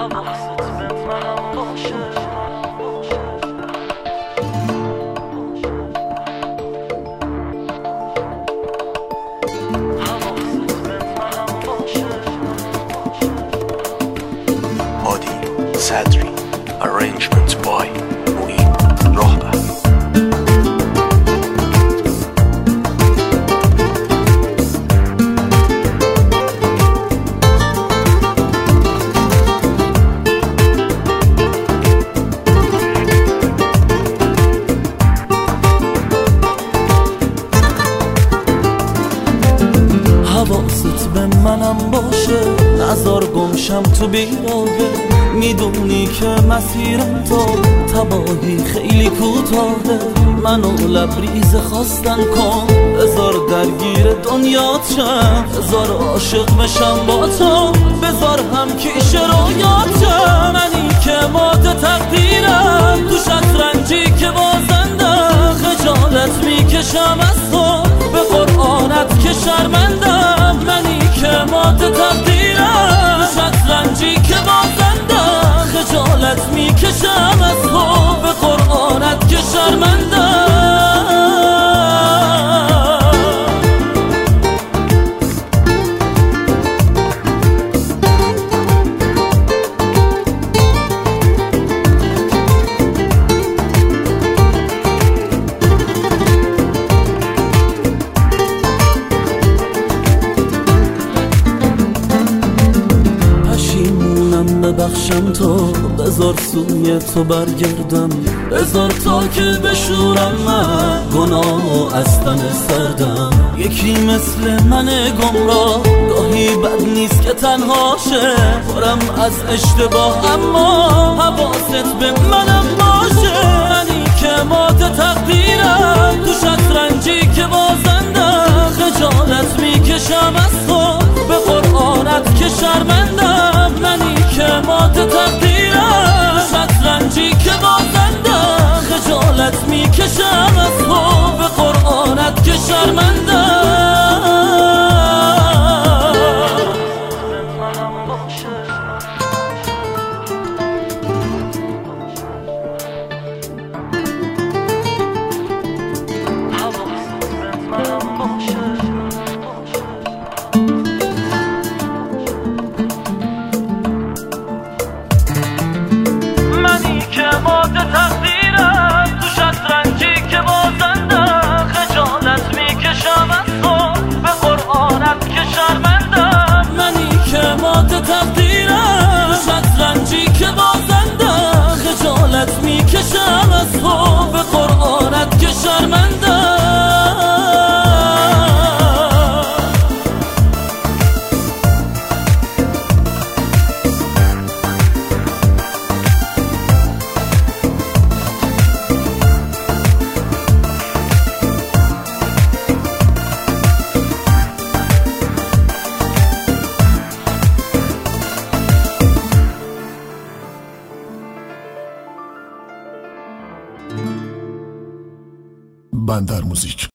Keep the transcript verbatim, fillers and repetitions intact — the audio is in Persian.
حواست به منم باشه. صدری Arrangement by معین راهبر. حواست به منم باشه، نزار گمشم تو بیراهه. میدونی که مسیرم تا تباهی خیلی کوتاهه. منو لبریز خواستن کن، بذار درگیر دنیات شم، بذار عاشق بشم با تو، بذار هم کیش رویات شم. منی که مات تقدیرم، تو شطرنجی که بازندم، خجالت میکشم از تو، به قرآنت که شرمندم. منی که مات تقدیرم، تو شطرنجی که بازندم، خجالت میکشم از تو، به قرآنت که شرمندم. ببخشم تو، بذار سوی تو برگردم، بذار تا که بشورم من گناه و از تن سردم. یکی مثل من گمراه گاهی بد نیست که تنهاشه، پرم از اشتباه اما حواست به منم باشه. منی که مات تقدیرم، تو شطرنجی که بازندم، خجالت میکشم از تو، به قرآنت که شرمندم. منی که مات تقدیرم، شطرنجی که بازندم، خجالت میکشم از تو، به قرآنت که شرمندم. مات تقدیرم، تو شطرنجی که بازندم، خجالت میکشم از تو، به قرآنت که شرمندم. منی که مات تقدیرم، تو شطرنجی که بازندم، خجالت میکشم از تو، به قرآنت که شرمندم. بندر موزیک.